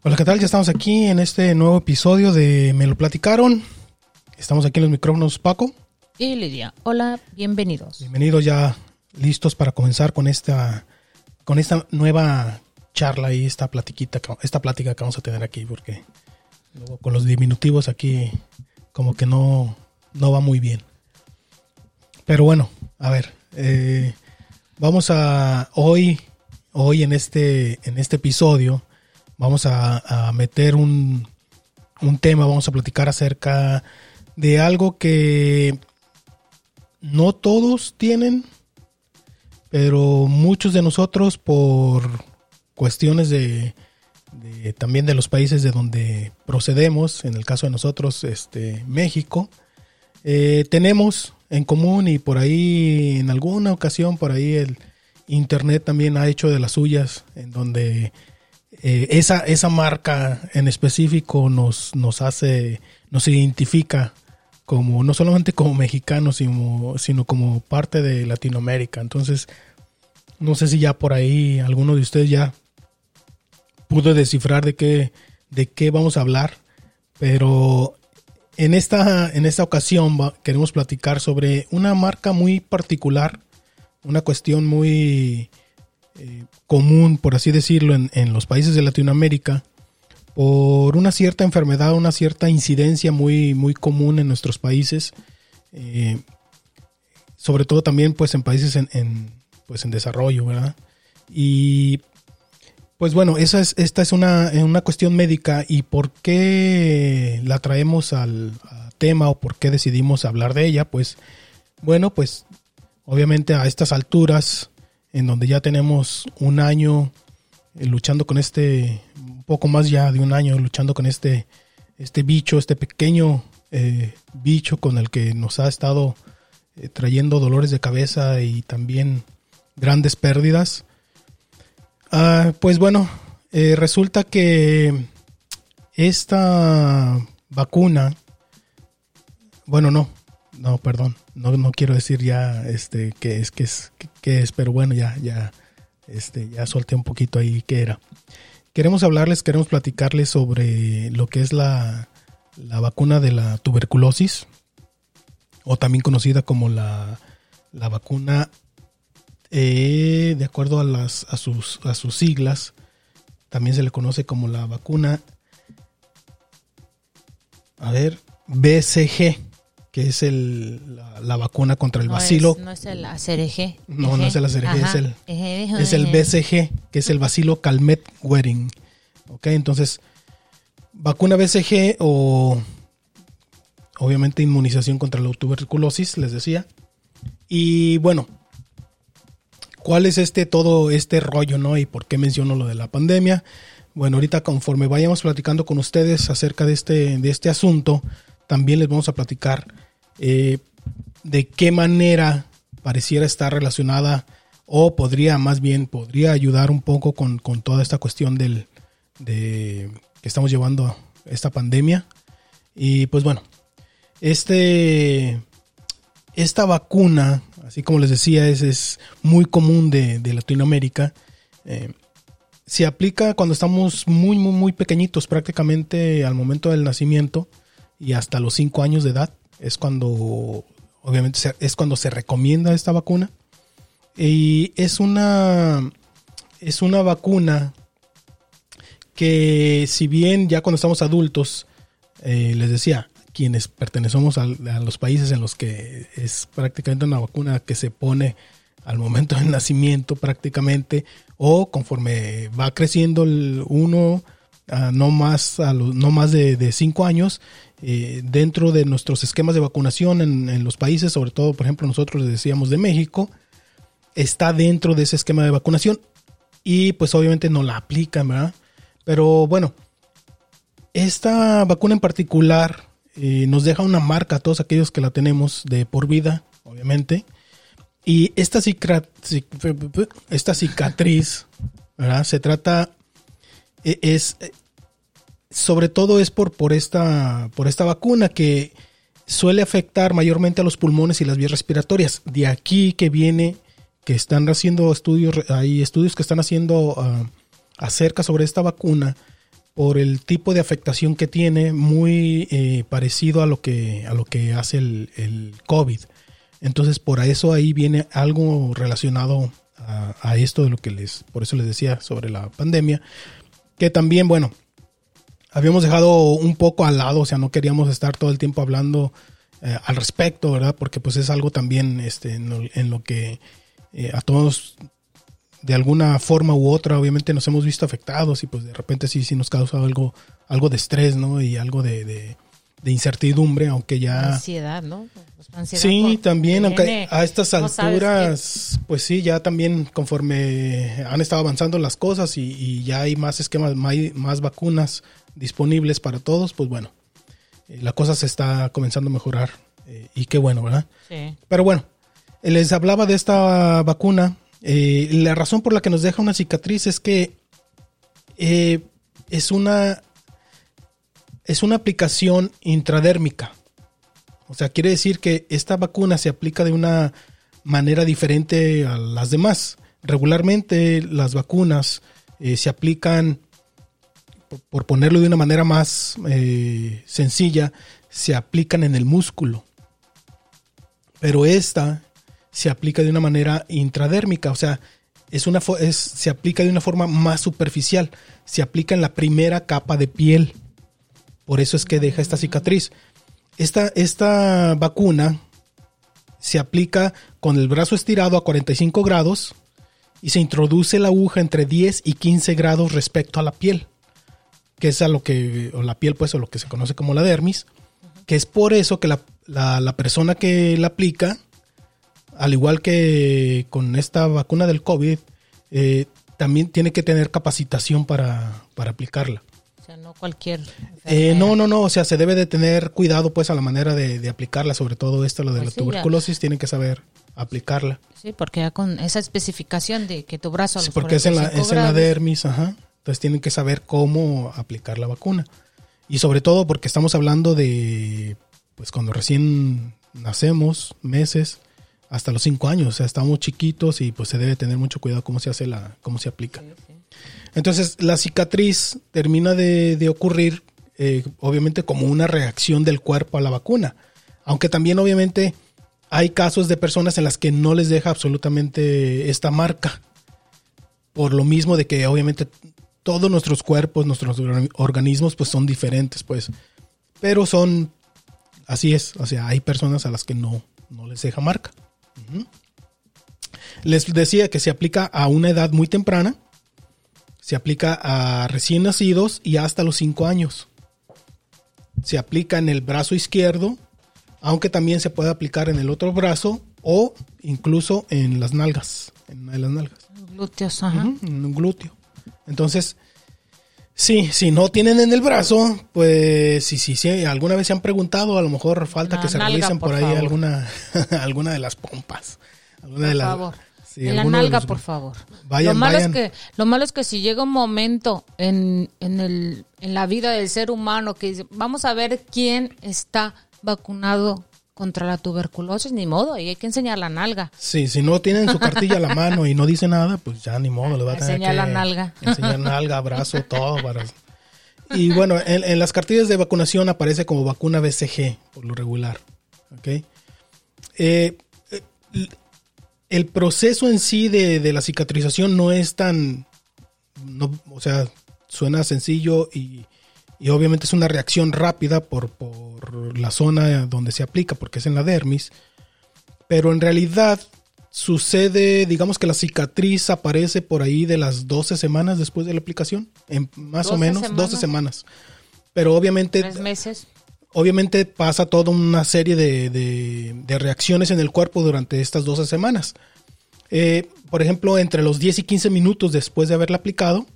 Hola, ¿qué tal? Ya estamos aquí en este nuevo episodio de Me lo platicaron. Estamos aquí en los micrófonos Paco y Lidia. Hola, bienvenidos. Bienvenidos, ya listos para comenzar con esta nueva charla y esta plática que vamos a tener aquí, porque luego con los diminutivos aquí como que no va muy bien. Pero bueno, a ver, vamos a hoy en este episodio vamos a meter un tema, vamos a platicar acerca de algo que no todos tienen, pero muchos de nosotros, por cuestiones también de los países de donde procedemos, en el caso de nosotros, México, tenemos en común, y por ahí en alguna ocasión por ahí el internet también ha hecho de las suyas, en donde esa marca en específico nos identifica como no solamente como mexicanos, sino como parte de Latinoamérica. Entonces, no sé si ya por ahí alguno de ustedes ya pudo descifrar de qué vamos a hablar, pero en esta ocasión queremos platicar sobre una marca muy particular, una cuestión muy común, por así decirlo, en los países de Latinoamérica, por una cierta enfermedad, una cierta incidencia muy, muy común en nuestros países, sobre todo también pues en países en desarrollo, ¿verdad? Y pues bueno, esta es una cuestión médica. ¿Y por qué la traemos al tema, o por qué decidimos hablar de ella? Pues bueno, pues obviamente a estas alturas, en donde ya tenemos un año luchando con un poco más ya de un año luchando con este bicho, este pequeño bicho con el que nos ha estado trayendo dolores de cabeza y también grandes pérdidas. Pues bueno, resulta que esta vacuna, bueno, no, perdón, no quiero decir ya qué es, pero bueno, ya solté un poquito ahí qué era. Queremos platicarles sobre lo que es la vacuna de la tuberculosis, o también conocida como la vacuna, de acuerdo a sus siglas, también se le conoce como la vacuna, BCG, que es la vacuna contra el bacilo. No es el ACRG. No es el ACRG, es el BCG, que es el bacilo Calmette-Guerin. Ok, entonces, vacuna BCG, o obviamente inmunización contra la tuberculosis, les decía. Y bueno, ¿cuál es todo este rollo, no? ¿Y por qué menciono lo de la pandemia? Bueno, ahorita conforme vayamos platicando con ustedes acerca de este asunto, también les vamos a platicar de qué manera pareciera estar relacionada, o podría ayudar un poco con toda esta cuestión de que estamos llevando esta pandemia. Y pues bueno, esta vacuna, así como les decía, es muy común de Latinoamérica. Se aplica cuando estamos muy, muy, muy pequeñitos, prácticamente al momento del nacimiento, y hasta los 5 años de edad. Es cuando, obviamente, es cuando se recomienda esta vacuna. Y es una vacuna que, si bien ya cuando estamos adultos, les decía, quienes pertenecemos a los países en los que es prácticamente una vacuna que se pone al momento del nacimiento prácticamente, o conforme va creciendo uno, no más de 5 años, dentro de nuestros esquemas de vacunación en los países, sobre todo, por ejemplo, nosotros les decíamos de México, está dentro de ese esquema de vacunación, y pues obviamente no la aplican, ¿verdad? Pero bueno, esta vacuna en particular nos deja una marca a todos aquellos que la tenemos de por vida, obviamente. Y esta cicatriz, ¿verdad? Se trata, sobre todo es por esta vacuna, que suele afectar mayormente a los pulmones y las vías respiratorias. De aquí que viene que están haciendo estudios, hay estudios que están haciendo acerca sobre esta vacuna, por el tipo de afectación que tiene, muy parecido a lo que hace el COVID. Entonces, por eso ahí viene algo relacionado a esto de lo que por eso les decía sobre la pandemia, que también, bueno, habíamos dejado un poco al lado, o sea, no queríamos estar todo el tiempo hablando al respecto, ¿verdad? Porque pues es algo también en lo que a todos de alguna forma u otra obviamente nos hemos visto afectados y pues de repente sí nos causa algo de estrés, ¿no? Y algo de incertidumbre, aunque ya... Ansiedad, ¿no? Ansiedad sí, también, aunque viene, a estas no alturas, pues sí, ya también conforme han estado avanzando las cosas y ya hay más esquemas, más vacunas disponibles para todos, pues bueno, la cosa se está comenzando a mejorar y qué bueno, ¿verdad? Sí. Pero bueno, les hablaba de esta vacuna. La razón por la que nos deja una cicatriz es que es una aplicación intradérmica. O sea, quiere decir que esta vacuna se aplica de una manera diferente a las demás. Regularmente las vacunas se aplican, por ponerlo de una manera más sencilla, se aplican en el músculo. Pero esta se aplica de una manera intradérmica, o sea, se aplica de una forma más superficial. Se aplica en la primera capa de piel. Por eso es que deja esta cicatriz. Esta vacuna se aplica con el brazo estirado a 45 grados y se introduce la aguja entre 10 y 15 grados respecto a la piel, que es lo que se conoce como la dermis, que es por eso que la persona que la aplica, al igual que con esta vacuna del COVID, también tiene que tener capacitación para aplicarla. O sea, no cualquier... No, o sea, se debe de tener cuidado pues a la manera de aplicarla, sobre todo lo de Pues la sí, tuberculosis, tienen que saber aplicarla. Sí, porque ya con esa especificación de que tu brazo... Sí, porque es en la dermis, ajá. Entonces tienen que saber cómo aplicar la vacuna. Y sobre todo porque estamos hablando de, pues cuando recién nacemos, meses, hasta los 5 años, o sea, estamos chiquitos y pues se debe tener mucho cuidado cómo se aplica. Sí, sí. Entonces la cicatriz termina de ocurrir obviamente como una reacción del cuerpo a la vacuna, aunque también obviamente hay casos de personas en las que no les deja absolutamente esta marca, por lo mismo de que obviamente todos nuestros cuerpos, nuestros organismos pues son diferentes pues, pero así es, o sea, hay personas a las que no les deja marca. Uh-huh. Les decía que se aplica a una edad muy temprana. Se aplica a recién nacidos y hasta los 5 años. Se aplica en el brazo izquierdo, aunque también se puede aplicar en el otro brazo o incluso en las nalgas. En una de las nalgas. Glúteos, ajá. En un glúteo. Entonces, sí, si no tienen en el brazo, pues si alguna vez se han preguntado, a lo mejor falta que se revisen por ahí alguna de las pompas. Por favor. Sí, en la nalga, por favor. Vayan. Lo malo es que si llega un momento en la vida del ser humano que dice, vamos a ver quién está vacunado contra la tuberculosis, ni modo, y hay que enseñar la nalga. Sí, si no tienen su cartilla a la mano y no dice nada, pues ya ni modo, le va a tener enseñar que la nalga. Enseñar nalga, brazo, todo. Y bueno, en las cartillas de vacunación aparece como vacuna BCG, por lo regular. ¿Okay? El proceso en sí de la cicatrización no es o sea, suena sencillo y obviamente es una reacción rápida por la zona donde se aplica, porque es en la dermis, pero en realidad sucede, digamos que la cicatriz aparece por ahí de las 12 semanas después de la aplicación, más o menos, 12 semanas, pero obviamente... 3 meses. Obviamente pasa toda una serie de reacciones en el cuerpo durante estas 12 semanas. Por ejemplo, entre los 10 y 15 minutos después de haberla aplicado,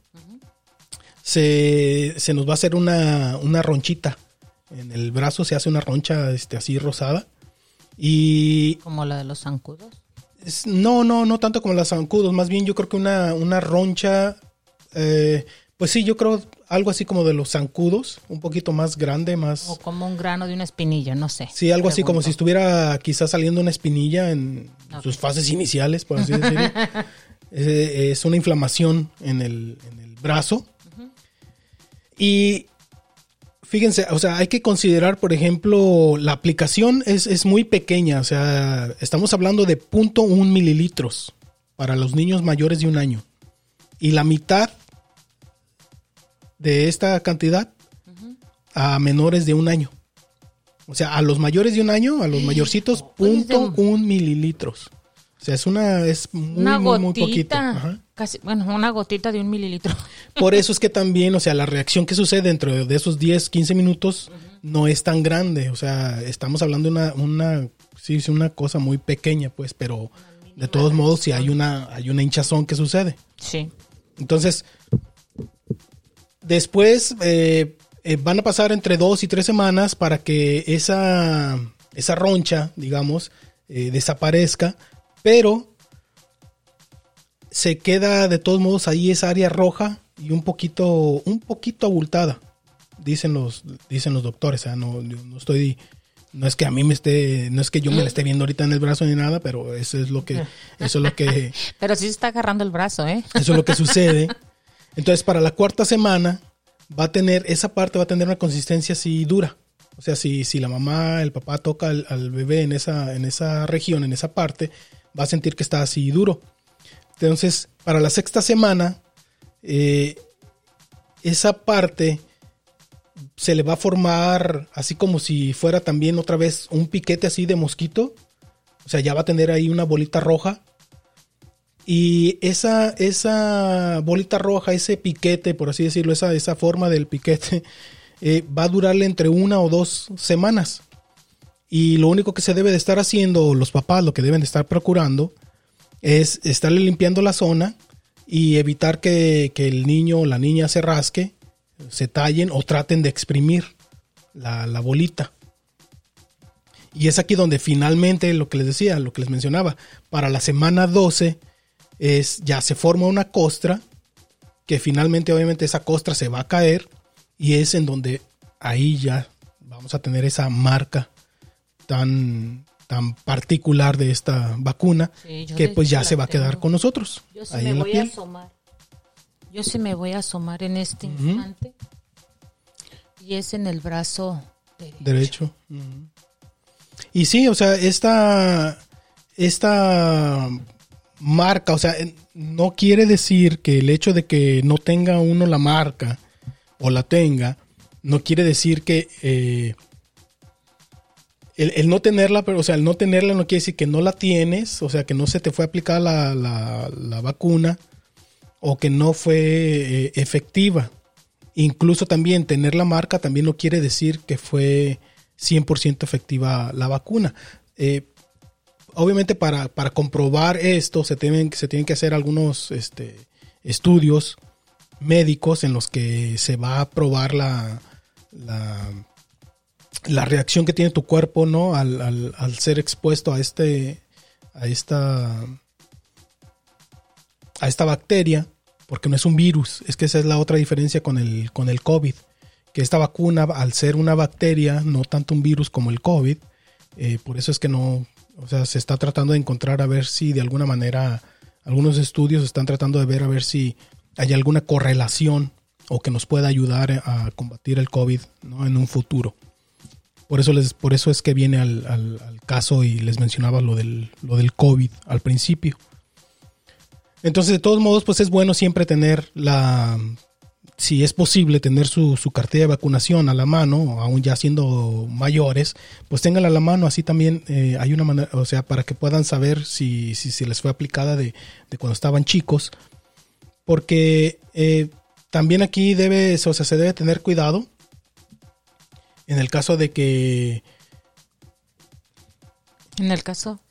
se nos va a hacer una ronchita. En el brazo se hace una roncha así rosada. Y ¿como la de los zancudos? No tanto como las zancudos. Más bien yo creo que una roncha... pues sí, yo creo algo así como de los zancudos, un poquito más grande, más... O como un grano de una espinilla, no sé. Sí, algo así como si estuviera quizás saliendo una espinilla en sus fases iniciales, por así decirlo. Es una inflamación en el brazo. Uh-huh. Y fíjense, o sea, hay que considerar, por ejemplo, la aplicación es muy pequeña. O sea, estamos hablando de 0.1 mililitros para los niños mayores de 1 año. Y la mitad de esta cantidad a menores de 1 año. O sea, a los mayores de 1 año, a los mayorcitos, 0.1 mililitros. O sea, es una muy gotita, poquito. Ajá. Casi, bueno, una gotita de 1 mililitro. Por eso es que también, o sea, la reacción que sucede dentro de esos 10, 15 minutos no es tan grande. O sea, estamos hablando de una cosa muy pequeña, pues, pero de todos modos sí hay una hinchazón que sucede. Sí. Entonces, después van a pasar entre 2 y 3 semanas para que esa roncha, digamos, desaparezca, pero se queda de todos modos ahí esa área roja y un poquito abultada, dicen los doctores. O sea, no es que a mí no es que yo me la esté viendo ahorita en el brazo ni nada, pero eso es lo que Pero sí se está agarrando el brazo, ¿eh? Eso es lo que sucede. Entonces, para la 4ª semana esa parte va a tener una consistencia así dura. O sea, si la mamá, el papá toca al bebé en esa región, en esa parte, va a sentir que está así duro. Entonces, para la 6ª semana, esa parte se le va a formar así como si fuera también otra vez un piquete así de mosquito. O sea, ya va a tener ahí una bolita roja. Y esa bolita roja, ese piquete, por así decirlo, esa forma del piquete, va a durarle entre 1 o 2 semanas. Y lo único que se debe de estar haciendo, los papás lo que deben de estar procurando, es estarle limpiando la zona y evitar que el niño o la niña se rasque, se tallen o traten de exprimir la bolita. Y es aquí donde finalmente lo que les decía, lo que les mencionaba, para la semana 12 ya se forma una costra, que finalmente obviamente esa costra se va a caer y es en donde ahí ya vamos a tener esa marca tan particular de esta vacuna, sí, que pues ya se va a quedar con nosotros. Yo sí me voy a asomar. Yo sí me voy a asomar en este instante. Y es en el brazo derecho. Y sí, o sea, esta marca, o sea, no quiere decir que el hecho de que no tenga uno la marca o la tenga, no quiere decir que el no tenerla, pero o sea, el no tenerla no quiere decir que no la tienes, o sea, que no se te fue aplicada la vacuna o que no fue efectiva. Incluso también tener la marca también no quiere decir que fue 100% efectiva la vacuna. Obviamente para comprobar esto se tienen que hacer algunos estudios médicos en los que se va a probar la reacción que tiene tu cuerpo, ¿no? al ser expuesto a esta bacteria, porque no es un virus. Es que esa es la otra diferencia con el COVID, que esta vacuna, al ser una bacteria, no tanto un virus como el COVID, por eso es que no, o sea, se está tratando de encontrar a ver si de alguna manera, algunos estudios están tratando de ver a ver si hay alguna correlación o que nos pueda ayudar a combatir el COVID, ¿no? En un futuro. Por eso es que viene al caso y les mencionaba lo del COVID al principio. Entonces, de todos modos, pues es bueno siempre tener si es posible, tener su cartilla de vacunación a la mano, aún ya siendo mayores, pues ténganla a la mano. Así también hay una manera, o sea, para que puedan saber si les fue aplicada de cuando estaban chicos. Porque también aquí se debe tener cuidado en el caso de que... En el caso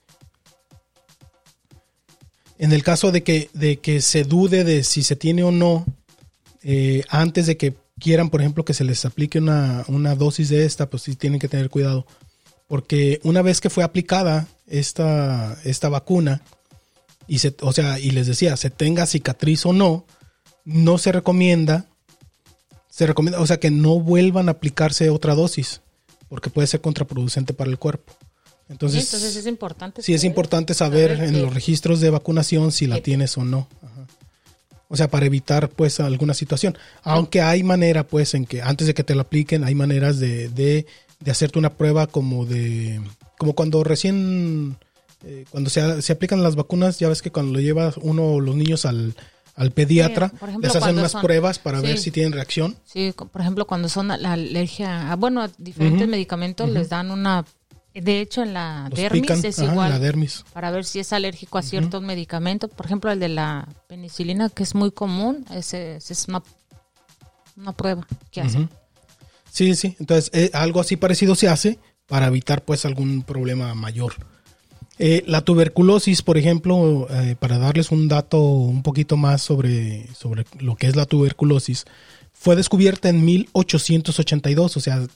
de que se dude de si se tiene o no, antes de que quieran, por ejemplo, que se les aplique una dosis de esta, pues sí tienen que tener cuidado. Porque una vez que fue aplicada esta vacuna, y les decía, se tenga cicatriz o no, no se recomienda, o sea, que no vuelvan a aplicarse otra dosis, porque puede ser contraproducente para el cuerpo. Entonces es importante. Sí, es importante saber en los registros de vacunación si la tienes o no. Ajá. O sea, para evitar pues alguna situación. Aunque hay manera pues en que antes de que te lo apliquen hay maneras de hacerte una prueba como cuando recién cuando se aplican las vacunas, ya ves que cuando lo lleva uno los niños al pediatra, por ejemplo, les hacen unas son, pruebas para sí, ver si tienen reacción. Sí, por ejemplo, cuando son la alergia a diferentes medicamentos, les dan una... De hecho, en la Los dermis pican, es ajá, igual, la dermis. para ver si es alérgico a ciertos medicamentos. Por ejemplo, el de la penicilina, que es muy común, ese es una prueba que hacen. Sí. Entonces, algo así parecido se hace para evitar pues algún problema mayor. La tuberculosis, por ejemplo, para darles un dato un poquito más sobre lo que es la tuberculosis, fue descubierta en 1882, o sea,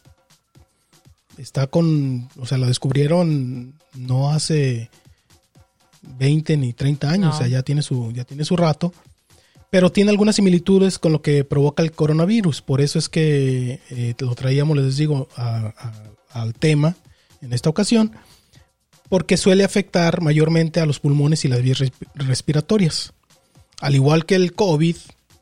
la descubrieron no hace 20 ni 30 años, No. o sea, ya tiene su rato, pero tiene algunas similitudes con lo que provoca el coronavirus, por eso es que lo traíamos, les digo, al tema en esta ocasión, porque suele afectar mayormente a los pulmones y las vías respiratorias. Al igual que el COVID,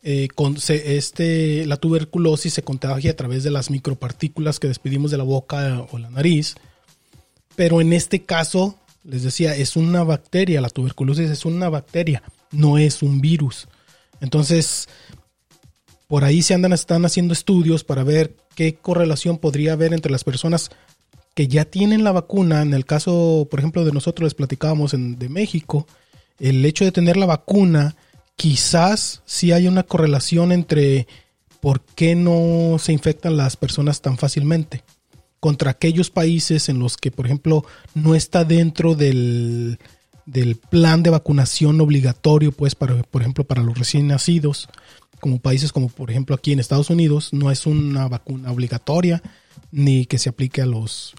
la tuberculosis se contagia a través de las micropartículas que despedimos de la boca o la nariz. Pero en este caso, les decía, es una bacteria. La tuberculosis es una bacteria, no es un virus. Entonces, por ahí están haciendo estudios para ver qué correlación podría haber entre las personas que ya tienen la vacuna. En el caso, por ejemplo, de nosotros les platicábamos de México, el hecho de tener la vacuna, quizás sí hay una correlación entre por qué no se infectan las personas tan fácilmente contra aquellos países en los que, por ejemplo, no está dentro del plan de vacunación obligatorio, pues, por ejemplo, para los recién nacidos, como países como, por ejemplo, aquí en Estados Unidos, no es una vacuna obligatoria ni que se aplique a los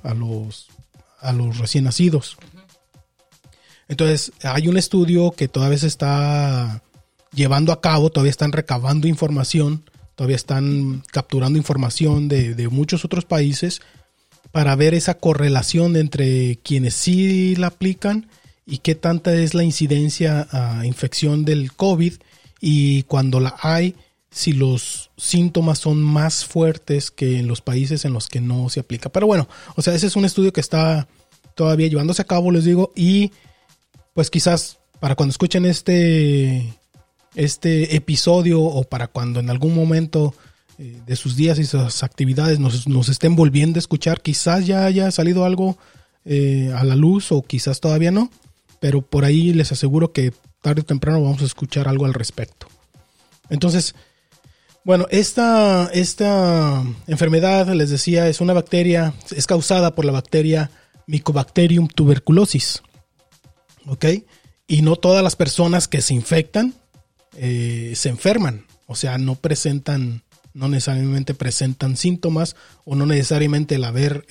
recién nacidos. Entonces, hay un estudio que todavía se está llevando a cabo, todavía están recabando información, todavía están capturando información de muchos otros países para ver esa correlación entre quienes sí la aplican y qué tanta es la incidencia a infección del COVID, y cuando la hay, si los síntomas son más fuertes que en los países en los que no se aplica. Pero bueno, o sea, ese es un estudio que está todavía llevándose a cabo, les digo, y pues quizás para cuando escuchen este episodio, o para cuando en algún momento de sus días y sus actividades nos estén volviendo a escuchar, quizás ya haya salido algo a la luz, o quizás todavía no, pero por ahí les aseguro que tarde o temprano vamos a escuchar algo al respecto. Entonces, bueno, esta enfermedad, les decía, es una bacteria, es causada por la bacteria Mycobacterium tuberculosis, ¿ok? Y no todas las personas que se infectan se enferman, o sea, no necesariamente presentan síntomas, o no necesariamente el haber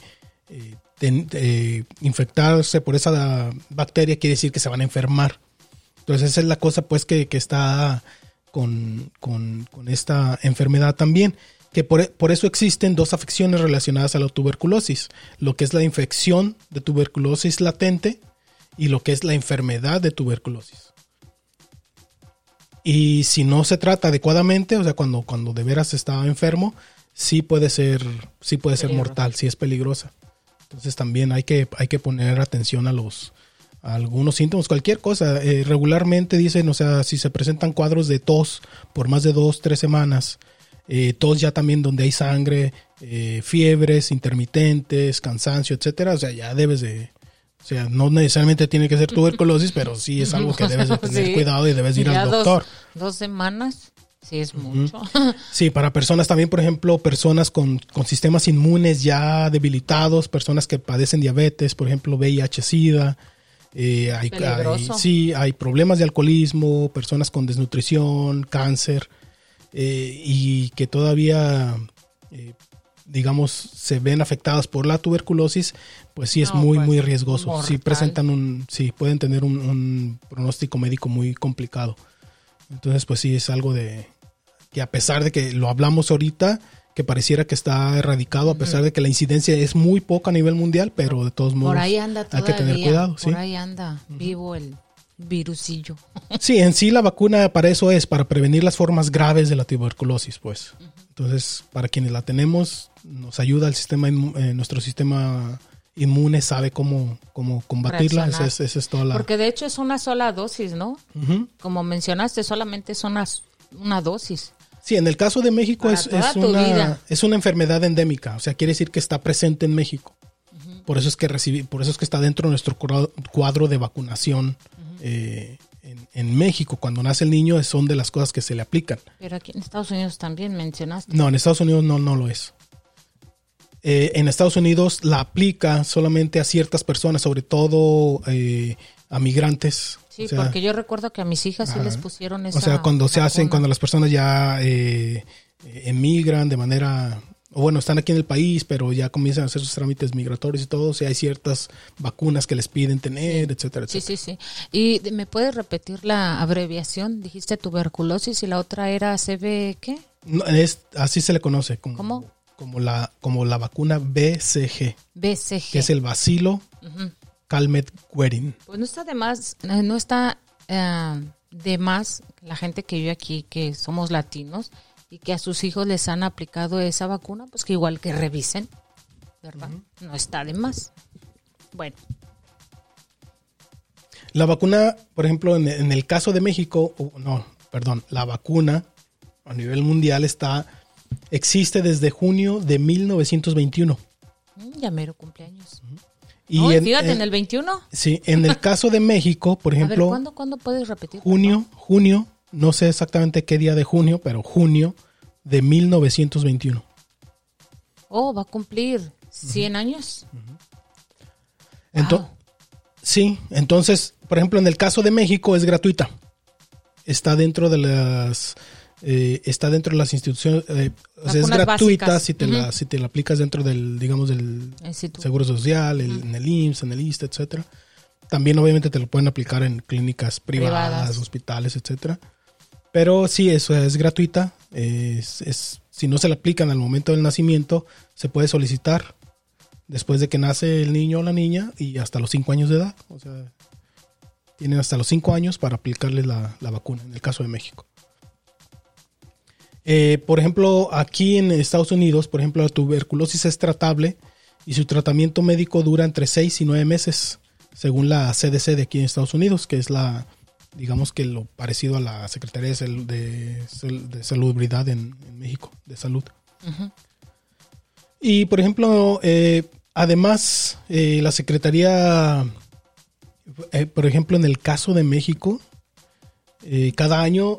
infectarse por esa bacteria quiere decir que se van a enfermar. Entonces esa es la cosa pues que está con esta enfermedad también, que por eso existen dos afecciones relacionadas a la tuberculosis, lo que es la infección de tuberculosis latente y lo que es la enfermedad de tuberculosis. Y si no se trata adecuadamente, o sea, cuando de veras está enfermo, sí puede ser mortal, sí es peligrosa. Entonces también hay que poner atención a algunos síntomas, cualquier cosa. Regularmente dicen, o sea, si se presentan cuadros de tos por más de 2-3 semanas, tos ya también donde hay sangre, fiebres intermitentes, cansancio, etcétera, o sea, ya debes de... O sea, no necesariamente tiene que ser tuberculosis, pero sí es algo que debes de tener cuidado y debes ir al doctor. 2 semanas, sí es mucho. Sí, para personas también, por ejemplo, personas con sistemas inmunes ya debilitados, personas que padecen diabetes, por ejemplo, VIH, SIDA. Hay problemas de alcoholismo, personas con desnutrición, cáncer, y que todavía... digamos, se ven afectadas por la tuberculosis, pues sí es muy riesgoso. Mortal. Sí pueden tener un pronóstico médico muy complicado. Entonces, pues sí es algo de que, a pesar de que lo hablamos ahorita, que pareciera que está erradicado, a pesar de que la incidencia es muy poca a nivel mundial, pero de todos modos por ahí anda hay que tener cuidado. Por ahí anda vivo el virusillo. Sí, en sí la vacuna para eso es, para prevenir las formas graves de la tuberculosis, pues. Entonces, para quienes la tenemos, nos ayuda el sistema, nuestro sistema inmune sabe cómo combatirla. Esa es toda la... Porque de hecho es una sola dosis, ¿no? Uh-huh. Como mencionaste, solamente es una dosis. Sí, en el caso de México es una enfermedad endémica, o sea, quiere decir que está presente en México. Uh-huh. Por eso es que está dentro de nuestro cuadro de vacunación. Uh-huh. En México, cuando nace el niño, son de las cosas que se le aplican. Pero aquí en Estados Unidos también mencionaste. No, en Estados Unidos no lo es. En Estados Unidos la aplica solamente a ciertas personas, sobre todo a migrantes. Sí, o sea, porque yo recuerdo que a mis hijas sí les pusieron esa. O sea, cuando vacuna. cuando las personas ya emigran de manera, o bueno, están aquí en el país, pero ya comienzan a hacer sus trámites migratorios y todo, o sea, hay ciertas vacunas que les piden tener, etcétera, etcétera. Sí. ¿Y me puedes repetir la abreviación? Dijiste tuberculosis y la otra era CB, ¿qué? No, así se le conoce. ¿Cómo? Como la vacuna BCG. BCG. Que es el bacilo Calmette-Guerin. Pues no está de más, de más la gente que vive aquí, que somos latinos, y que a sus hijos les han aplicado esa vacuna, pues que igual que revisen, ¿verdad? Uh-huh. No está de más. Bueno. La vacuna, por ejemplo, en el caso de México, la vacuna a nivel mundial existe desde junio de 1921. Ya mero cumpleaños. Uh-huh. Y fíjate, en el 21. Sí, en el caso de México, por ejemplo. A ver, ¿cuándo puedes repetir? Junio, no sé exactamente qué día de junio, pero junio de 1921. Oh, va a cumplir 100 años. Uh-huh. Wow. Sí, entonces, por ejemplo, en el caso de México es gratuita. Está dentro de las instituciones, o sea, es gratuita si te la aplicas dentro del, digamos, del Seguro Social, en el IMSS, en el ISSSTE, etcétera. También obviamente te lo pueden aplicar en clínicas privadas. Hospitales, etcétera. Pero sí, eso es gratuita. Si no se la aplican al momento del nacimiento, se puede solicitar después de que nace el niño o la niña y hasta los 5 años de edad. O sea, tienen hasta los 5 años para aplicarles la vacuna, en el caso de México. Por ejemplo, aquí en Estados Unidos, por ejemplo, la tuberculosis es tratable y su tratamiento médico dura entre 6 y 9 meses, según la CDC de aquí en Estados Unidos, que es digamos que lo parecido a la Secretaría de Salubridad en México, de Salud. Uh-huh. Y, por ejemplo, además, la Secretaría, por ejemplo, en el caso de México, cada año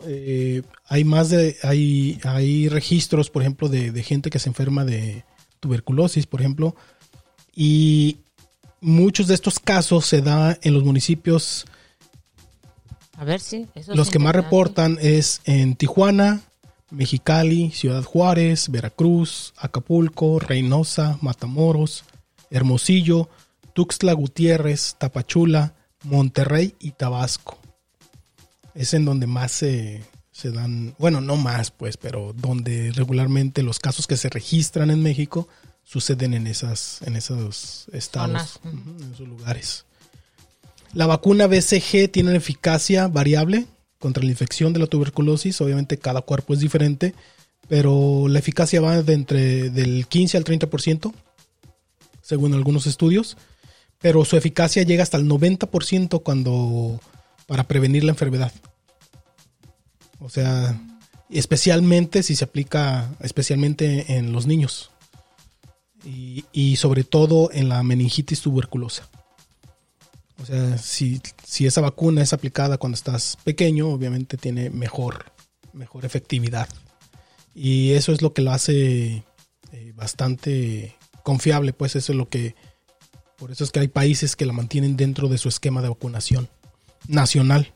hay registros, por ejemplo, de gente que se enferma de tuberculosis, por ejemplo, y muchos de estos casos se da en los municipios. A ver, sí, eso los que más reportan es en Tijuana, Mexicali, Ciudad Juárez, Veracruz, Acapulco, Reynosa, Matamoros, Hermosillo, Tuxtla Gutiérrez, Tapachula, Monterrey y Tabasco. Es en donde más se dan, bueno, no más pues, pero donde regularmente los casos que se registran en México suceden en esos estados, en esos lugares. La vacuna BCG tiene una eficacia variable contra la infección de la tuberculosis. Obviamente cada cuerpo es diferente, pero la eficacia va del 15 al 30%, según algunos estudios. Pero su eficacia llega hasta el 90% para prevenir la enfermedad. O sea, especialmente si se aplica especialmente en los niños. Y sobre todo en la meningitis tuberculosa. O sea, si esa vacuna es aplicada cuando estás pequeño, obviamente tiene mejor efectividad. Y eso es lo que lo hace bastante confiable, pues eso es por eso es que hay países que la mantienen dentro de su esquema de vacunación nacional.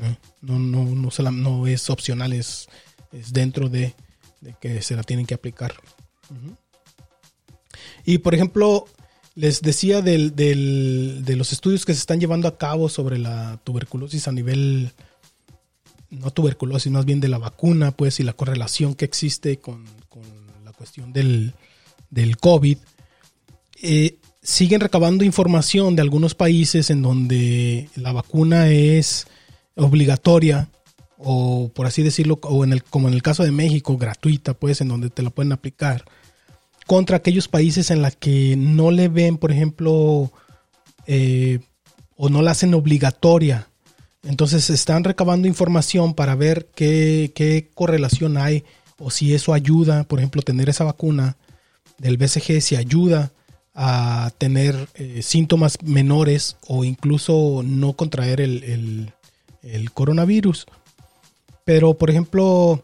No es opcional, es dentro de que se la tienen que aplicar. Uh-huh. Y por ejemplo, les decía de los estudios que se están llevando a cabo sobre la tuberculosis a nivel, no tuberculosis, más bien de la vacuna, pues, y la correlación que existe con la cuestión del COVID. siguen recabando información de algunos países en donde la vacuna es obligatoria o, por así decirlo, o como en el caso de México, gratuita, pues, en donde te la pueden aplicar, contra aquellos países en los que no le ven, por ejemplo, o no la hacen obligatoria. Entonces están recabando información para ver qué correlación hay o si eso ayuda, por ejemplo, tener esa vacuna del BCG, si ayuda a tener síntomas menores o incluso no contraer el coronavirus. Pero, por ejemplo,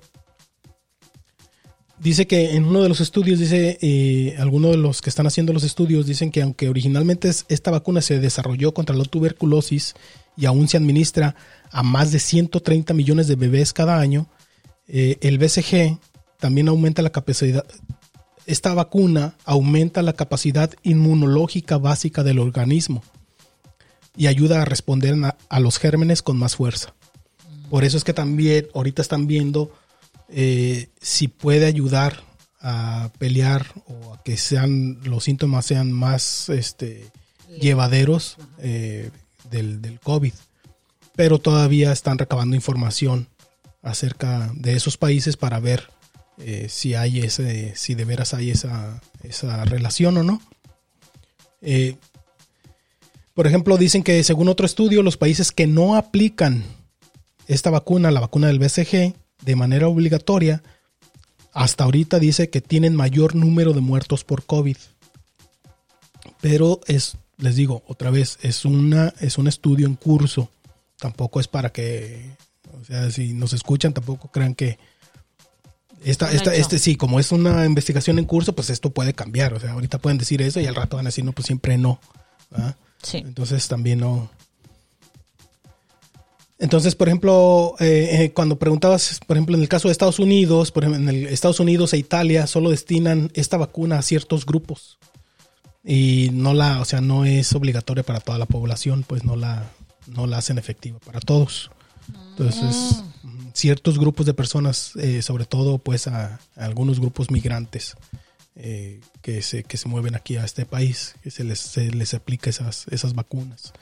dice que en uno de los estudios, algunos de los que están haciendo los estudios dicen que aunque originalmente esta vacuna se desarrolló contra la tuberculosis y aún se administra a más de 130 millones de bebés cada año, el BCG también aumenta la capacidad. Esta vacuna aumenta la capacidad inmunológica básica del organismo y ayuda a responder a los gérmenes con más fuerza. Por eso es que también ahorita están viendo si puede ayudar a pelear o a que los síntomas sean más llevaderos del COVID. Pero todavía están recabando información acerca de esos países para ver si de veras hay esa relación o no. Por ejemplo, dicen que según otro estudio, los países que no aplican esta vacuna, la vacuna del BCG, de manera obligatoria, hasta ahorita dice que tienen mayor número de muertos por COVID. Pero les digo otra vez, es un estudio en curso. Tampoco es para que, o sea, si nos escuchan, tampoco crean que sí, como es una investigación en curso, pues esto puede cambiar. O sea, ahorita pueden decir eso y al rato van a decir, no, pues siempre no. ¿Verdad? Sí. Entonces también no. Entonces, por ejemplo, cuando preguntabas, por ejemplo, en el caso de Estados Unidos, por ejemplo, en Estados Unidos e Italia solo destinan esta vacuna a ciertos grupos y no es obligatoria para toda la población, pues no la hacen efectiva para todos. Entonces, ciertos grupos de personas, sobre todo, pues a algunos grupos migrantes que se mueven aquí a este país, que se les aplica esas vacunas.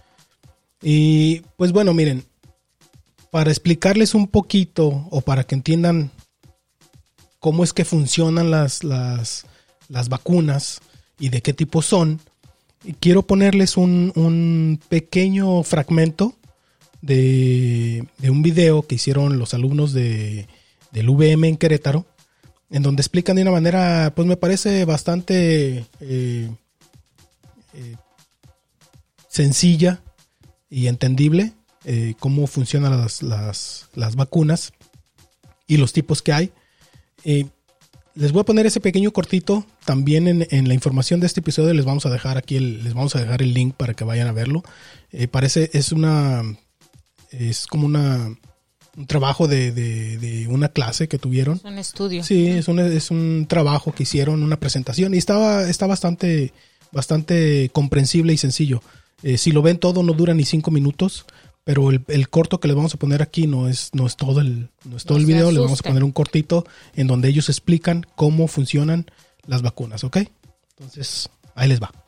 Y pues bueno, miren, para explicarles un poquito o para que entiendan cómo es que funcionan las vacunas y de qué tipo son, quiero ponerles un pequeño fragmento de un video que hicieron los alumnos del UVM en Querétaro, en donde explican de una manera, pues me parece bastante sencilla y entendible cómo funcionan las vacunas y los tipos que hay. Les voy a poner ese pequeño cortito. También en la información de este episodio les vamos a dejar aquí les vamos a dejar el link para que vayan a verlo. Es como un trabajo de una clase que tuvieron. Es un estudio. Sí, es un trabajo que hicieron, una presentación, y está bastante comprensible y sencillo. Si lo ven todo, no dura ni 5 minutos, pero el corto que les vamos a poner aquí no es todo el video. Les vamos a poner un cortito en donde ellos explican cómo funcionan las vacunas, ¿ok? Entonces, ahí les va.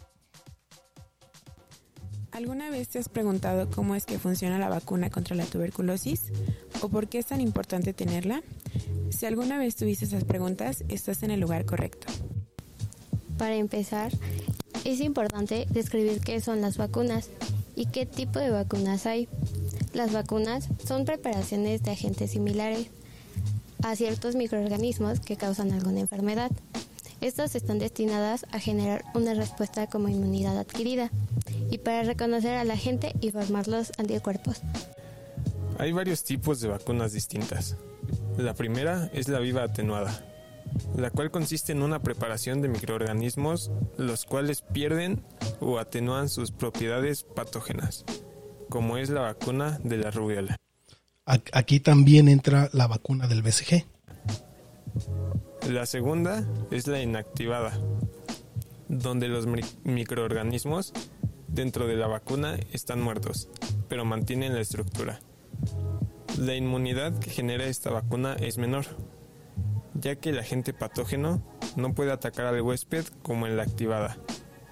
¿Alguna vez te has preguntado cómo es que funciona la vacuna contra la tuberculosis? ¿O por qué es tan importante tenerla? Si alguna vez tuviste esas preguntas, estás en el lugar correcto. Para empezar, es importante describir qué son las vacunas y qué tipo de vacunas hay. Las vacunas son preparaciones de agentes similares a ciertos microorganismos que causan alguna enfermedad. Estas están destinadas a generar una respuesta como inmunidad adquirida y para reconocer al agente y formar los anticuerpos. Hay varios tipos de vacunas distintas. La primera es la viva atenuada, la cual consiste en una preparación de microorganismos los cuales pierden o atenúan sus propiedades patógenas, como es la vacuna de la rubiola. Aquí también entra la vacuna del BCG. La segunda es la inactivada, donde los microorganismos dentro de la vacuna están muertos, pero mantienen la estructura. La inmunidad que genera esta vacuna es menor, ya que el agente patógeno no puede atacar al huésped como en la activada.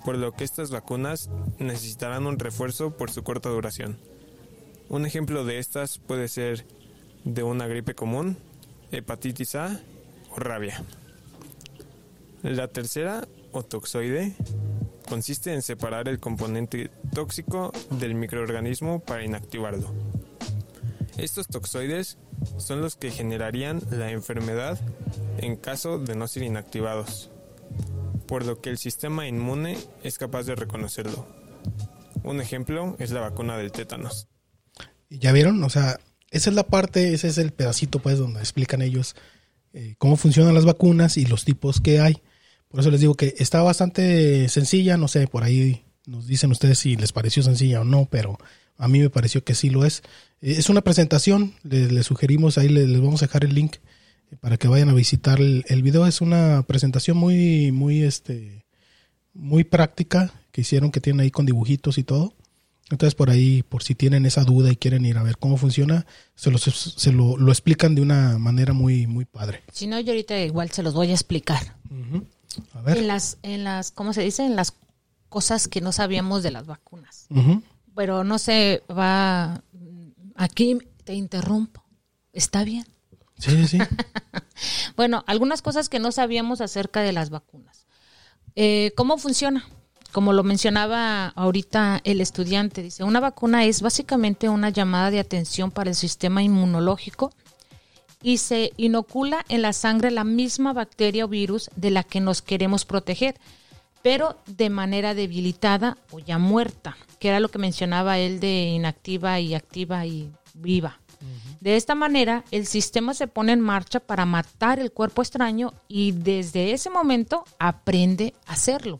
por lo que estas vacunas necesitarán un refuerzo por su corta duración. Un ejemplo de estas puede ser de una gripe común, hepatitis A o rabia. La tercera, o toxoide, consiste en separar el componente tóxico del microorganismo para inactivarlo. Estos toxoides son los que generarían la enfermedad en caso de no ser inactivados, por lo que el sistema inmune es capaz de reconocerlo. Un ejemplo es la vacuna del tétanos. ¿Ya vieron? O sea, esa es la parte, ese es el pedacito pues donde explican ellos cómo funcionan las vacunas y los tipos que hay. Por eso les digo que está bastante sencilla, no sé, por ahí nos dicen ustedes si les pareció sencilla o no, pero a mí me pareció que sí lo es. Es una presentación, les sugerimos, ahí les vamos a dejar el link para que vayan a visitar el video. Es una presentación muy práctica que hicieron, que tienen ahí con dibujitos y todo. Entonces por ahí, por si tienen esa duda y quieren ir a ver cómo funciona, se lo explican de una manera muy padre. Si no, yo ahorita igual se los voy a explicar. Uh-huh. A ver. En las, ¿cómo se dice? En las cosas que no sabíamos de las vacunas. Uh-huh. Pero no se va... Aquí te interrumpo. ¿Está bien? Sí. Bueno, algunas cosas que no sabíamos acerca de las vacunas. ¿Cómo funciona? Como lo mencionaba ahorita el estudiante, dice, una vacuna es básicamente una llamada de atención para el sistema inmunológico y se inocula en la sangre la misma bacteria o virus de la que nos queremos proteger, pero de manera debilitada o ya muerta, que era lo que mencionaba él de inactiva y activa y viva. Uh-huh. De esta manera, el sistema se pone en marcha para matar el cuerpo extraño y desde ese momento aprende a hacerlo.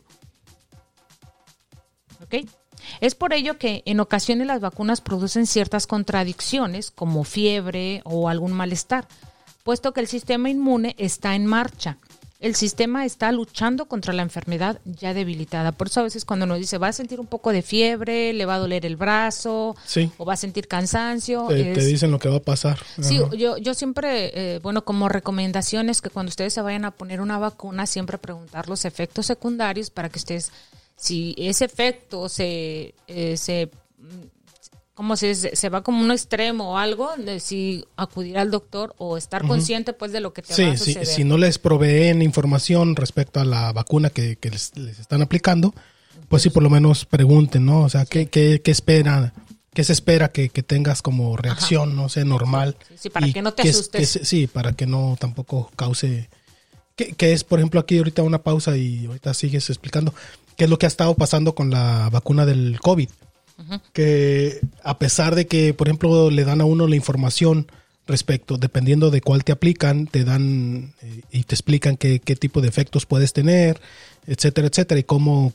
¿Ok? Es por ello que en ocasiones las vacunas producen ciertas contradicciones como fiebre o algún malestar, puesto que el sistema inmune está en marcha. El sistema está luchando contra la enfermedad ya debilitada. Por eso a veces cuando nos dice va a sentir un poco de fiebre, le va a doler el brazo, sí, o va a sentir cansancio. Te dicen lo que va a pasar. Sí, yo siempre, como recomendaciones que cuando ustedes se vayan a poner una vacuna, siempre preguntar los efectos secundarios para que ustedes, si ese efecto se va como un extremo o algo, si acudir al doctor o estar consciente pues de lo que te va a suceder. Si no les proveen información respecto a la vacuna que les están aplicando, pues sí, por lo menos pregunten, ¿no? O sea, sí. ¿qué esperan? ¿Qué se espera que tengas como reacción, ajá, no sé, normal? Sí, para que no te asustes. Sí, para que no tampoco cause... Que es, por ejemplo, aquí ahorita una pausa y ahorita sigues explicando qué es lo que ha estado pasando con la vacuna del COVID. Uh-huh. Que a pesar de que, por ejemplo, le dan a uno la información respecto, dependiendo de cuál te aplican, te dan y te explican qué tipo de efectos puedes tener, etcétera, y cómo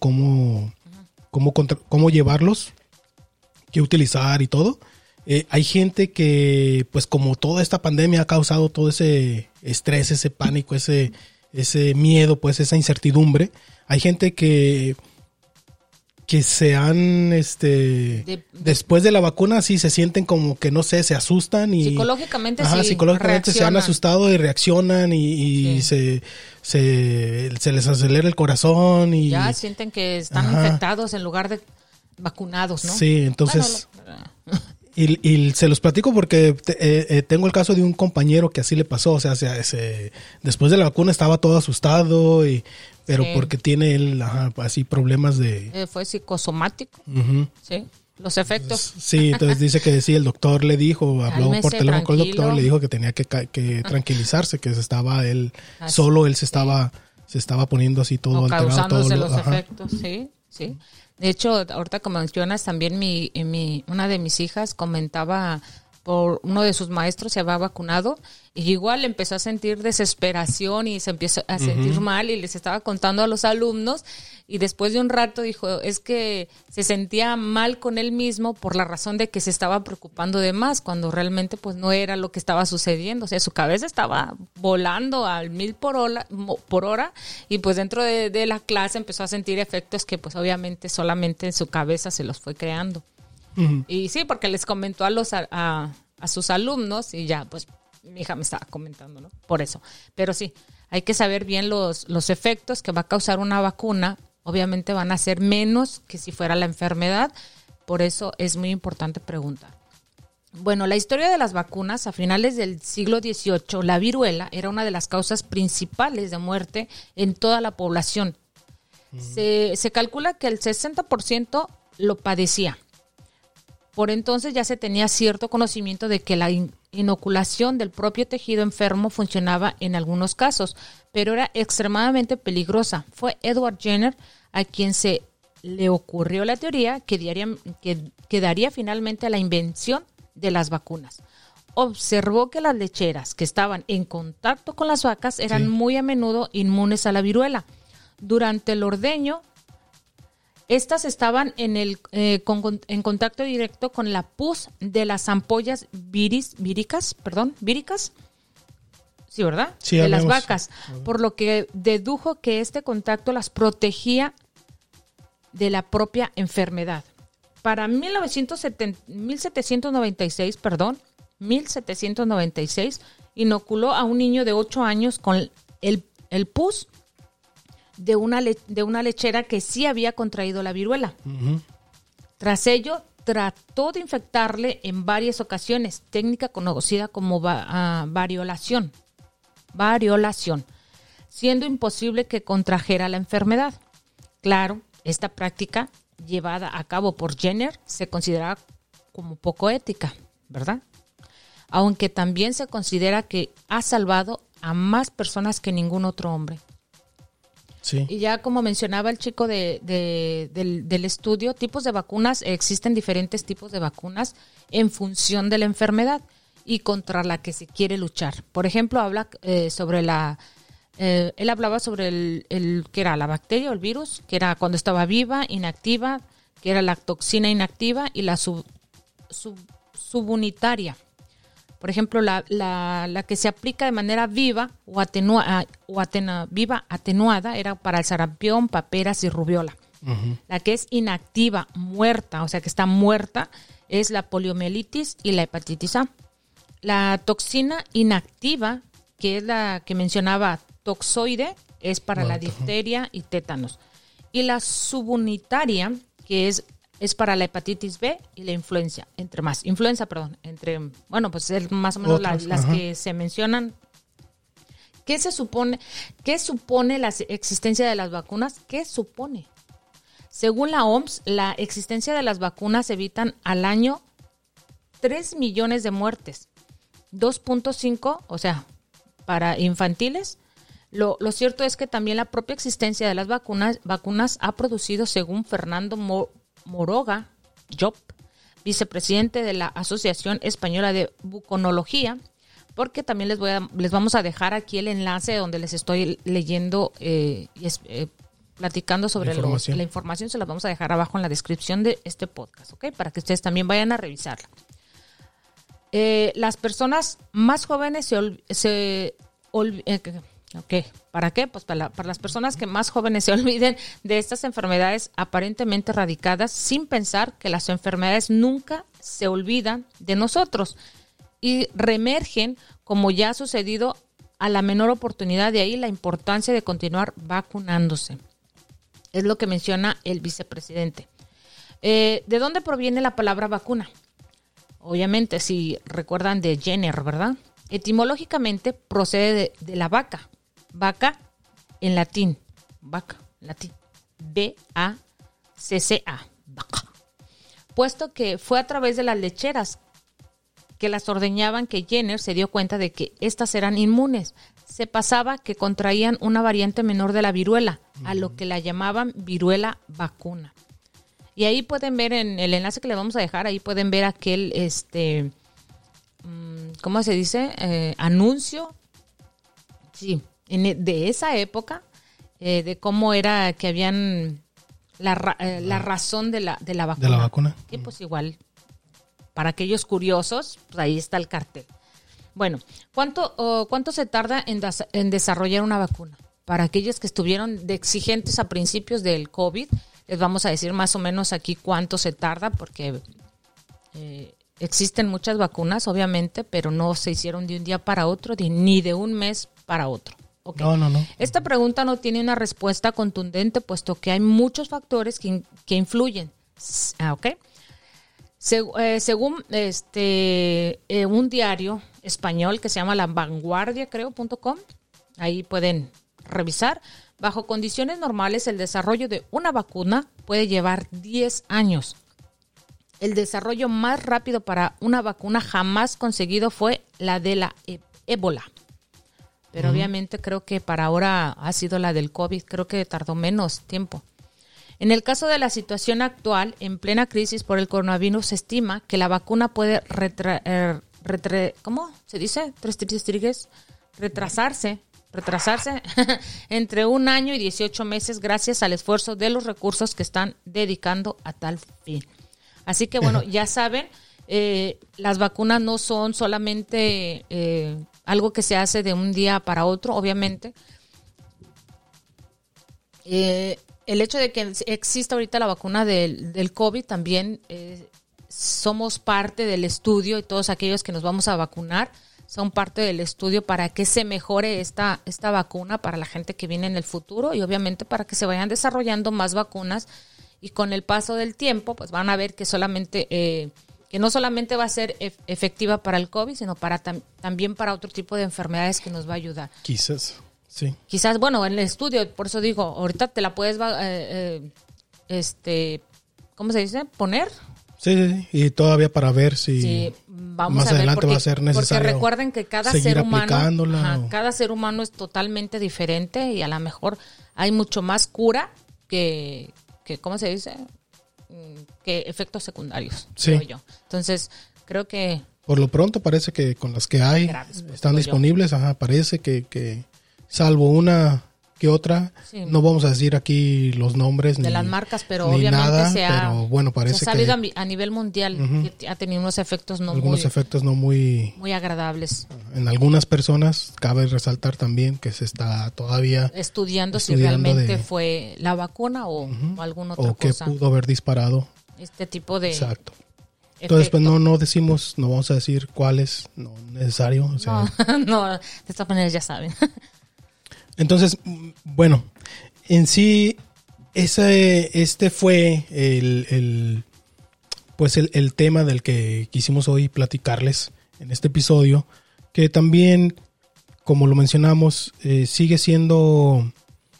llevarlos, qué utilizar y todo. Hay gente que, pues como toda esta pandemia ha causado todo ese estrés, ese pánico, ese miedo, pues esa incertidumbre, hay gente que se han, después de la vacuna, sí se sienten como que, no sé, se asustan y... Psicológicamente psicológicamente se han asustado y reaccionan y sí. se les acelera el corazón y... Ya sienten que están infectados en lugar de vacunados, ¿no? Sí, entonces... Y se los platico porque tengo el caso de un compañero que así le pasó, o sea, después de la vacuna estaba todo asustado, pero sí, porque tiene él así problemas de... fue psicosomático, uh-huh. Sí, los efectos. Sí, entonces dice que sí, el doctor le dijo, habló por teléfono con el doctor, le dijo que tenía que tranquilizarse, que se estaba él, así, solo él se estaba poniendo así todo alterado. Causándose los efectos, sí. De hecho, ahorita como mencionas, también una de mis hijas comentaba por uno de sus maestros se había vacunado y igual empezó a sentir desesperación y se empieza a sentir mal y les estaba contando a los alumnos y después de un rato dijo, es que se sentía mal con él mismo por la razón de que se estaba preocupando de más cuando realmente pues no era lo que estaba sucediendo, o sea, su cabeza estaba volando al 1000 por hora y pues dentro de la clase empezó a sentir efectos que pues obviamente solamente en su cabeza se los fue creando. Uh-huh. Y sí, porque les comentó a sus alumnos y ya, pues mi hija me estaba comentando, ¿no? Por eso. Pero sí, hay que saber bien los efectos que va a causar una vacuna obviamente van a ser menos que si fuera la enfermedad. Por eso es muy importante preguntar. Bueno, la historia de las vacunas, a finales del siglo XVIII, la viruela era una de las causas principales de muerte en toda la población. Se calcula que el 60% lo padecía. Por entonces ya se tenía cierto conocimiento de que la inoculación del propio tejido enfermo funcionaba en algunos casos, pero era extremadamente peligrosa. Fue Edward Jenner a quien se le ocurrió la teoría que daría finalmente a la invención de las vacunas. Observó que las lecheras que estaban en contacto con las vacas eran muy a menudo inmunes a la viruela. Durante el ordeño, estas estaban en contacto directo con la pus de las ampollas víricas, sí, ¿verdad? Sí, de las vacas, por lo que dedujo que este contacto las protegía de la propia enfermedad. Para 1796, inoculó a un niño de 8 años con el pus de una lechera que sí había contraído la viruela. Uh-huh. Tras ello, trató de infectarle en varias ocasiones, técnica conocida como variolación, siendo imposible que contrajera la enfermedad. Claro, esta práctica llevada a cabo por Jenner se considera como poco ética, ¿verdad? Aunque también se considera que ha salvado a más personas que ningún otro hombre. Sí. Y ya como mencionaba el chico del estudio, tipos de vacunas, existen diferentes tipos de vacunas en función de la enfermedad y contra la que se quiere luchar. Por ejemplo, habla sobre él hablaba sobre el que era la bacteria o el virus, que era cuando estaba viva, inactiva, que era la toxina inactiva y la subunitaria. Por ejemplo, la que se aplica de manera viva o atenuada era para el sarampión, paperas y rubiola. Uh-huh. La que es inactiva, muerta, o sea que está muerta, es la poliomielitis y la hepatitis A. La toxina inactiva, que es la que mencionaba toxoide, es para la difteria y tétanos. Y la subunitaria, que es para la hepatitis B y la influenza, pues es más o menos las que se mencionan. ¿Qué supone la existencia de las vacunas? ¿Qué supone? Según la OMS, la existencia de las vacunas evitan al año 3 millones de muertes, 2.5, o sea, para infantiles. Lo cierto es que también la propia existencia de las vacunas ha producido, según Fernando Moroga Job, vicepresidente de la Asociación Española de Buconología, porque también les vamos a dejar aquí el enlace donde les estoy leyendo y platicando sobre la información, se las vamos a dejar abajo en la descripción de este podcast, ¿ok? Para que ustedes también vayan a revisarla. Las personas más jóvenes ¿para qué? Pues para las personas que más jóvenes se olviden de estas enfermedades aparentemente erradicadas, sin pensar que las enfermedades nunca se olvidan de nosotros y reemergen, como ya ha sucedido a la menor oportunidad. De ahí la importancia de continuar vacunándose. Es lo que menciona el vicepresidente. ¿De dónde proviene la palabra vacuna? Obviamente, si recuerdan de Jenner, ¿verdad? Etimológicamente procede de la vaca. Vaca en latín. B-A-C-C-A. Vaca. Puesto que fue a través de las lecheras que las ordeñaban que Jenner se dio cuenta de que estas eran inmunes. Se pasaba que contraían una variante menor de la viruela, a lo que la llamaban viruela vacuna. Y ahí pueden ver en el enlace que le vamos a dejar, ahí pueden ver aquel, ¿cómo se dice? Anuncio. Sí, de esa época, de cómo era que habían la razón de la vacuna. De la vacuna. Y pues igual, para aquellos curiosos, pues ahí está el cartel. Bueno, ¿cuánto se tarda en desarrollar una vacuna? Para aquellos que estuvieron de exigentes a principios del COVID, les vamos a decir más o menos aquí cuánto se tarda, porque existen muchas vacunas, obviamente, pero no se hicieron de un día para otro, ni de un mes para otro. Ok. No. Esta pregunta no tiene una respuesta contundente, puesto que hay muchos factores que influyen. Ok. Según un diario español que se llama La Vanguardia, creo.com, ahí pueden revisar. Bajo condiciones normales, el desarrollo de una vacuna puede llevar 10 años. El desarrollo más rápido para una vacuna jamás conseguido fue la de la ébola. Pero obviamente creo que para ahora ha sido la del COVID. Creo que tardó menos tiempo. En el caso de la situación actual, en plena crisis por el coronavirus, se estima que la vacuna puede ¿cómo se dice? Retrasarse entre 1 año y 18 meses gracias al esfuerzo de los recursos que están dedicando a tal fin. Así que bueno, ya saben, las vacunas no son solamente algo que se hace de un día para otro, obviamente. El hecho de que exista ahorita la vacuna del COVID también somos parte del estudio, y todos aquellos que nos vamos a vacunar son parte del estudio para que se mejore esta vacuna para la gente que viene en el futuro, y obviamente para que se vayan desarrollando más vacunas, y con el paso del tiempo pues van a ver que que no solamente va a ser efectiva para el COVID, sino también para otro tipo de enfermedades que nos va a ayudar. Quizás, sí. Quizás, bueno, en el estudio, por eso digo, ahorita te la puedes, ¿cómo se dice? ¿Poner? Sí, y todavía para ver si vamos más a ver, adelante va a ser necesario. Porque recuerden que cada ser humano es totalmente diferente, y a lo mejor hay mucho más cura que ¿cómo se dice? Que efectos secundarios, creo yo. Entonces, creo que por lo pronto parece que con las que hay están disponibles, parece que salvo una que otra, no vamos a decir aquí los nombres de las marcas, pero obviamente nada, pero bueno, parece se ha sabido a nivel mundial que ha tenido unos efectos no muy agradables. En algunas personas cabe resaltar también que se está todavía estudiando si realmente fue la vacuna o alguna otra cosa. O que pudo haber disparado este tipo de exacto. Entonces, pues no decimos, no vamos a decir cuáles, no es necesario. O sea, no, de esta manera ya saben. Entonces, bueno, en sí, este fue el tema del que quisimos hoy platicarles en este episodio, que también, como lo mencionamos, sigue siendo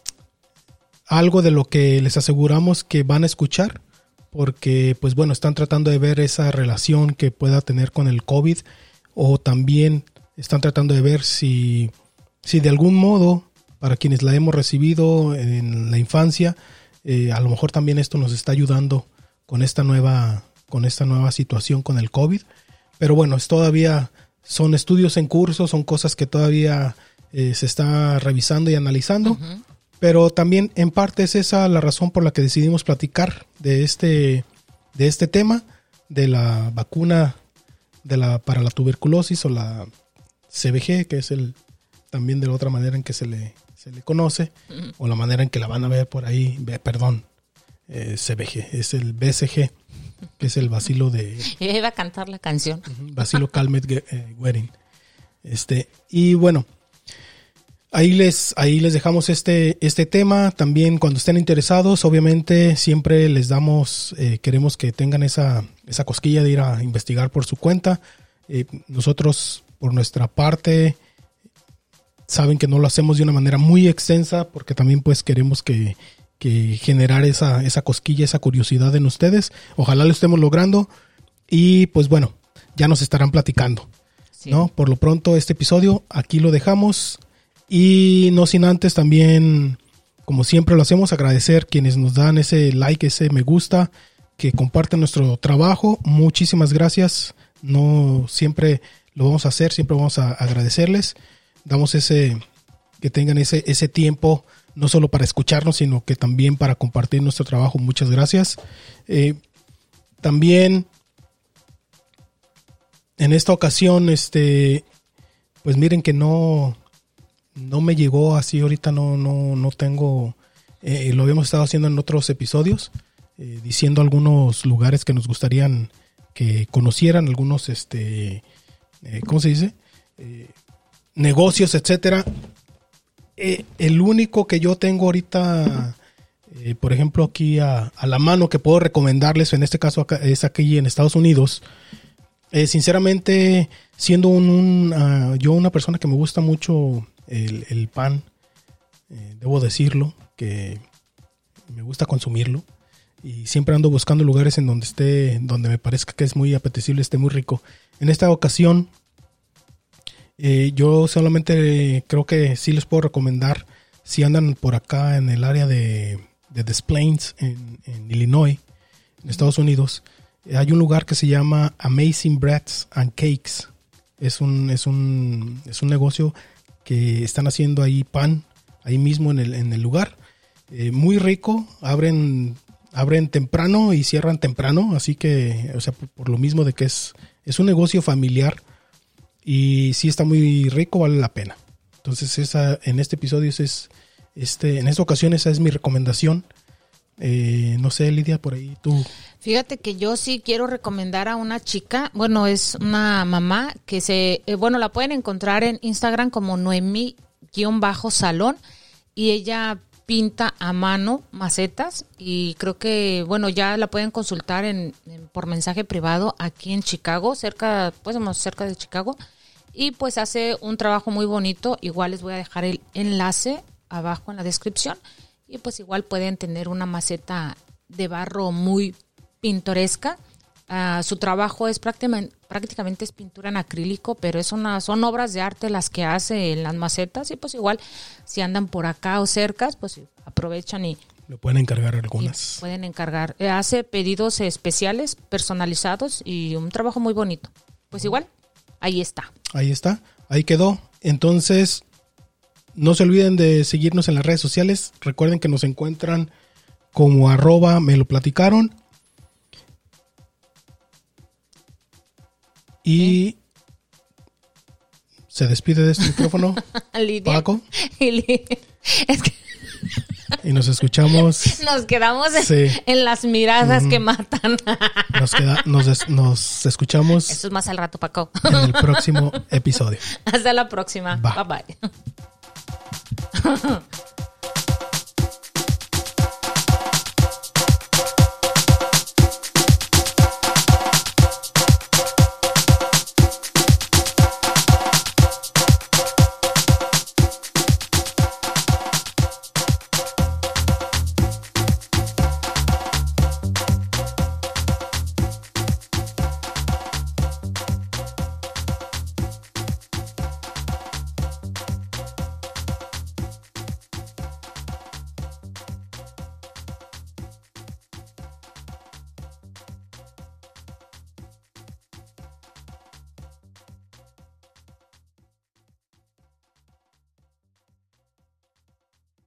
algo de lo que les aseguramos que van a escuchar, porque, pues bueno, están tratando de ver esa relación que pueda tener con el COVID, o también están tratando de ver si de algún modo, para quienes la hemos recibido en la infancia, a lo mejor también esto nos está ayudando con esta nueva situación con el COVID. Pero bueno, son estudios en curso, son cosas que todavía se está revisando y analizando. Pero también en parte es esa la razón por la que decidimos platicar de este tema, de la vacuna para la tuberculosis o la CBG, que es también de la otra manera en que se le conoce, o la manera en que la van a ver por ahí, CBG, es el BCG, que es el bacilo de... Iba a cantar la canción. Bacilo Calmette-Guerin. Y bueno, ahí les dejamos este tema. También cuando estén interesados, obviamente siempre les damos, queremos que tengan esa cosquilla de ir a investigar por su cuenta. Nosotros, por nuestra parte, saben que no lo hacemos de una manera muy extensa, porque también pues queremos que generar esa cosquilla, esa curiosidad en ustedes. Ojalá lo estemos logrando, y pues bueno, ya nos estarán platicando, ¿no? Por lo pronto este episodio aquí lo dejamos, y no sin antes también, como siempre lo hacemos, agradecer quienes nos dan ese like, ese me gusta, que comparten nuestro trabajo. Muchísimas gracias. No siempre lo vamos a hacer, siempre vamos a agradecerles. Damos que tengan ese tiempo, no solo para escucharnos, sino que también para compartir nuestro trabajo. Muchas gracias. También en esta ocasión, pues miren que no me llegó así, ahorita no tengo, lo habíamos estado haciendo en otros episodios, diciendo algunos lugares que nos gustarían que conocieran, algunos, ¿cómo se dice? Negocios, etcétera. el único que yo tengo ahorita, por ejemplo, aquí a la mano que puedo recomendarles, en este caso es aquí en Estados Unidos. Sinceramente, siendo yo una persona que me gusta mucho el pan, debo decirlo, que me gusta consumirlo. Y siempre ando buscando lugares en donde me parezca que es muy apetecible, esté muy rico. En esta ocasión, yo solamente creo que sí les puedo recomendar, si andan por acá en el área de Des Plaines, en Illinois, en Estados Unidos, hay un lugar que se llama Amazing Breads and Cakes. Es un negocio que están haciendo ahí pan, ahí mismo en el lugar. Muy rico, abren temprano y cierran temprano, así que, o sea, por lo mismo de que es un negocio familiar y sí está muy rico, vale la pena. Entonces en este episodio en esta ocasión esa es mi recomendación. No sé, Lidia, por ahí tú. Fíjate que yo sí quiero recomendar a una chica, bueno, es una mamá que la pueden encontrar en Instagram como Noemí_salón y ella pinta a mano macetas y creo que, bueno, ya la pueden consultar por mensaje privado aquí en Chicago, cerca de Chicago, y pues hace un trabajo muy bonito. Igual les voy a dejar el enlace abajo en la descripción y pues igual pueden tener una maceta de barro muy pintoresca. Su trabajo es prácticamente es pintura en acrílico, pero son obras de arte las que hace en las macetas y pues igual si andan por acá o cerca, pues aprovechan y le pueden encargar algunas. Pueden encargar. Hace pedidos especiales, personalizados y un trabajo muy bonito. Pues igual, ahí está. Ahí quedó. Entonces, no se olviden de seguirnos en las redes sociales. Recuerden que nos encuentran como @meloplaticaron. Y se despide de este micrófono Lidia. Paco. Es que y nos escuchamos. Nos quedamos en las miradas que matan. Nos escuchamos. Eso es más al rato, Paco. En el próximo episodio. Hasta la próxima. Bye bye.